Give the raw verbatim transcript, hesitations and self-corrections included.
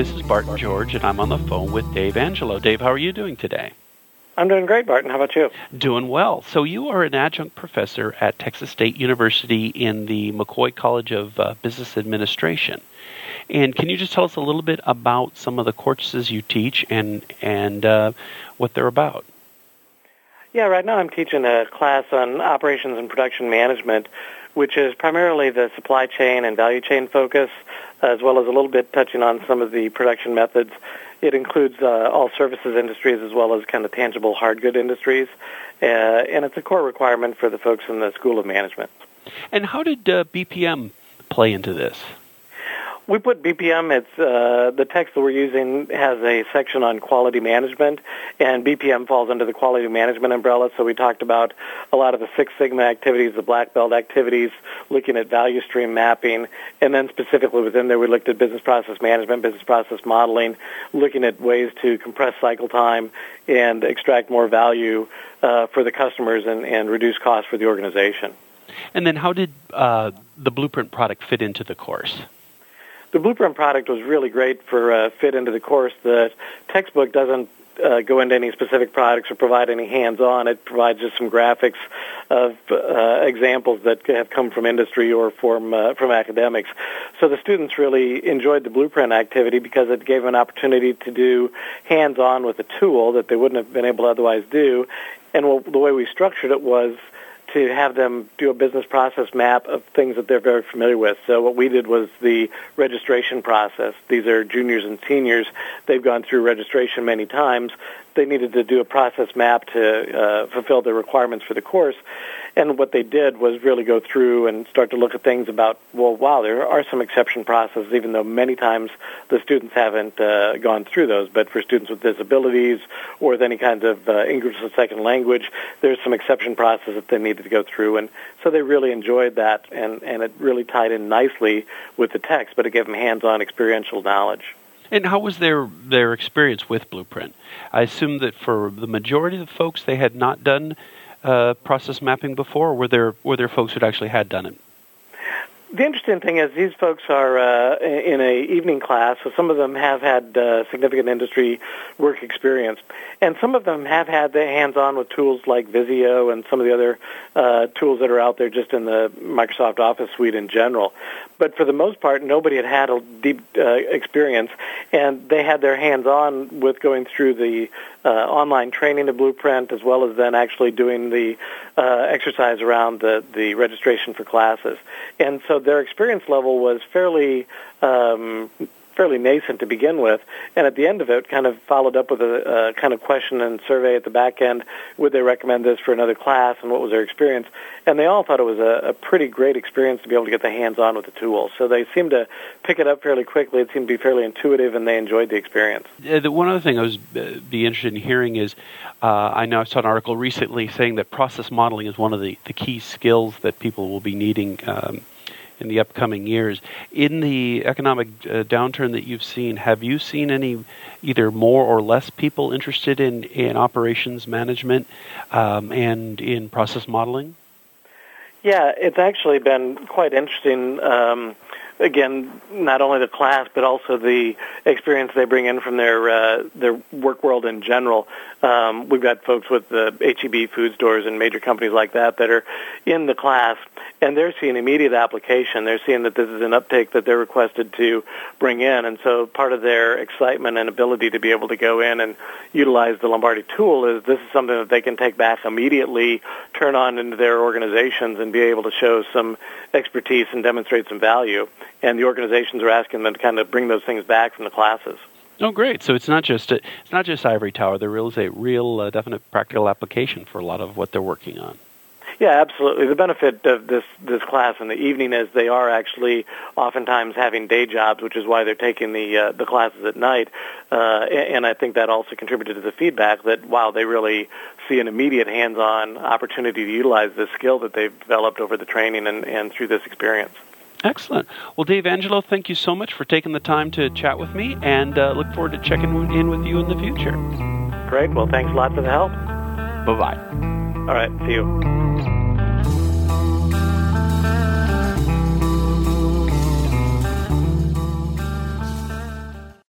This is Barton George, and I'm on the phone with Dave Angelo. Dave, how are you doing today? I'm doing great, Barton. How about you? Doing well. So you are an adjunct professor at Texas State University in the McCoy College of uh, Business Administration. And can you just tell us a little bit about some of the courses you teach and, and uh, what they're about? Yeah, right now I'm teaching a class on operations and production management, which is primarily the supply chain and value chain focus, as well as a little bit touching on some of the production methods. It includes uh, all services industries as well as kind of tangible hard good industries, uh, and it's a core requirement for the folks in the School of Management. And how did uh, B P M play into this? We put B P M, it's, uh, the text that we're using has a section on quality management, and B P M falls under the quality management umbrella, so we talked about a lot of the Six Sigma activities, the black belt activities, looking at value stream mapping, and then specifically within there we looked at business process management, business process modeling, looking at ways to compress cycle time and extract more value uh, for the customers and, and reduce costs for the organization. And then how did uh, the Blueprint product fit into the course? The Blueprint product was really great for uh, fit into the course. The textbook doesn't uh, go into any specific products or provide any hands-on. It provides just some graphics of uh, examples that have come from industry or from uh, from academics. So the students really enjoyed the Blueprint activity because it gave them an opportunity to do hands-on with a tool that they wouldn't have been able to otherwise do. And well, the way we structured it was to have them do a business process map of things that they're very familiar with. So what we did was the registration process. These are juniors and seniors. They've gone through registration many times. They needed to do a process map to uh, fulfill the requirements for the course. And what they did was really go through and start to look at things about, well, wow, there are some exception processes, even though many times the students haven't uh, gone through those. But for students with disabilities or with any kind of uh, English as a second language, there's some exception processes that they needed to go through. And so they really enjoyed that, and, and it really tied in nicely with the text, but it gave them hands-on experiential knowledge. And how was their their experience with Blueprint? I assume that for the majority of the folks, they had not done uh, process mapping before, or were there, were there folks who actually had done it? The interesting thing is these folks are uh, in a evening class, so some of them have had uh, significant industry work experience, and some of them have had the hands-on with tools like Visio and some of the other uh, tools that are out there just in the Microsoft Office suite in general. But for the most part, nobody had had a deep uh, experience, and they had their hands-on with going through the uh, online training of Blueprint as well as then actually doing the uh, exercise around the, the registration for classes. And so their experience level was fairly um, fairly nascent to begin with, and at the end of it kind of followed up with a, a kind of question and survey at the back end. Would they recommend this for another class, and what was their experience? And they all thought it was a, a pretty great experience to be able to get their hands-on with the tool. So they seemed to pick it up fairly quickly. It seemed to be fairly intuitive, and they enjoyed the experience. Uh, the one other thing I was uh, be interested in hearing is, uh, I know I saw an article recently saying that process modeling is one of the, the key skills that people will be needing um, in the upcoming years. In the economic uh, downturn that you've seen, have you seen any either more or less people interested in, in operations management um, and in process modeling? Yeah, it's actually been quite interesting. Um, again, not only the class, but also the experience they bring in from their uh, their work world in general. Um, we've got folks with the H E B food stores and major companies like that that are in the class, and they're seeing immediate application. They're seeing that this is an uptake that they're requested to bring in, and so part of their excitement and ability to be able to go in and utilize the Lombardi tool is this is something that they can take back immediately, turn on into their organizations, and be able to show some expertise and demonstrate some value. And the organizations are asking them to kind of bring those things back from the classes. Oh, great! So it's not just a, it's not just ivory tower. There is a real, uh, definite practical application for a lot of what they're working on. Yeah, absolutely. The benefit of this this class in the evening is they are actually oftentimes having day jobs, which is why they're taking the uh, the classes at night. Uh, and I think that also contributed to the feedback that while they really see an immediate hands-on opportunity to utilize this skill that they've developed over the training and, and through this experience. Excellent. Well, Dave Angelo, thank you so much for taking the time to chat with me, and uh, look forward to checking in with you in the future. Great. Well, thanks a lot for the help. Bye-bye. All right. See you.